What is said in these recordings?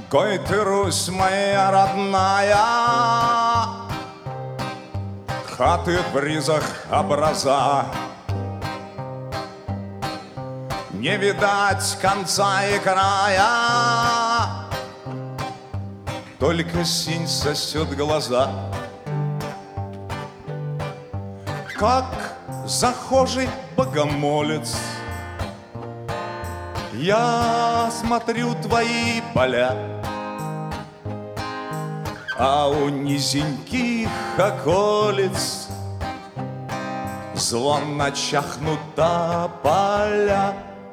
Кой ты, Русь моя родная, хаты в ризах образа, не видать конца и края, только синь сосет глаза. Как захожий богомолец я смотрю твои поля, а у низеньких околиц звон начахнут тополя.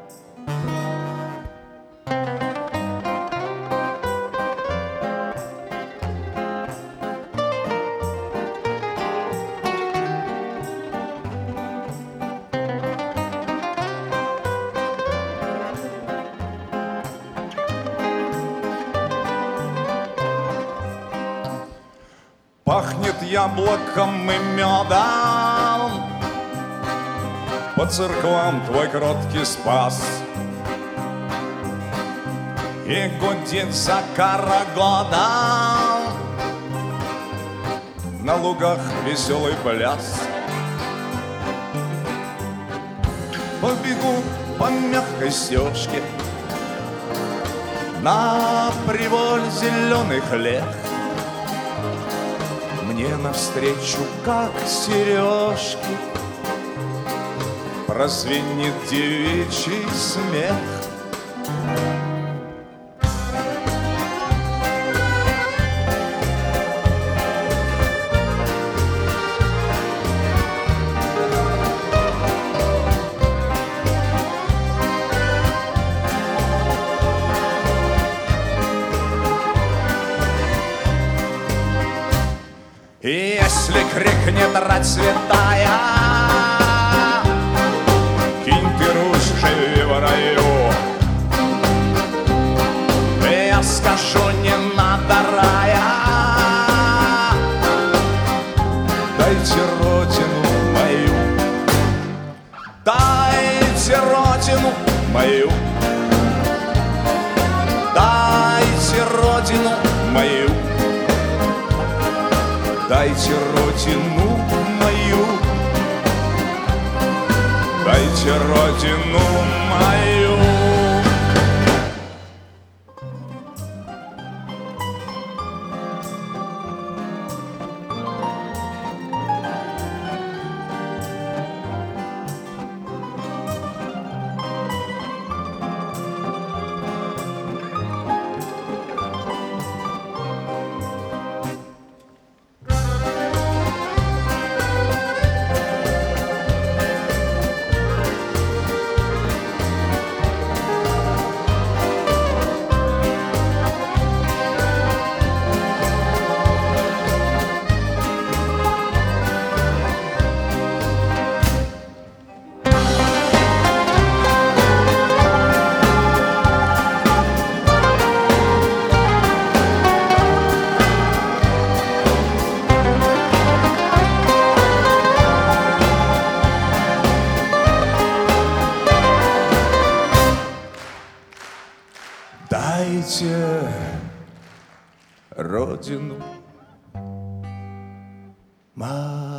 Пахнет яблоком и медом, по церквам твой кроткий спас, и гудит за карагодом на лугах веселый пляс. Побегу по мягкой стежке на приволь зеленых лег, мне навстречу, как сережки, прозвенит девичий смех. И если крикнет рать святая, кинь ты, Русь, живи в раю, я скажу, не надо рая, дайте родину мою, дайте родину мою, дайте родину мою. Дайте родину мою, дайте родину мою. Дайте родину мою.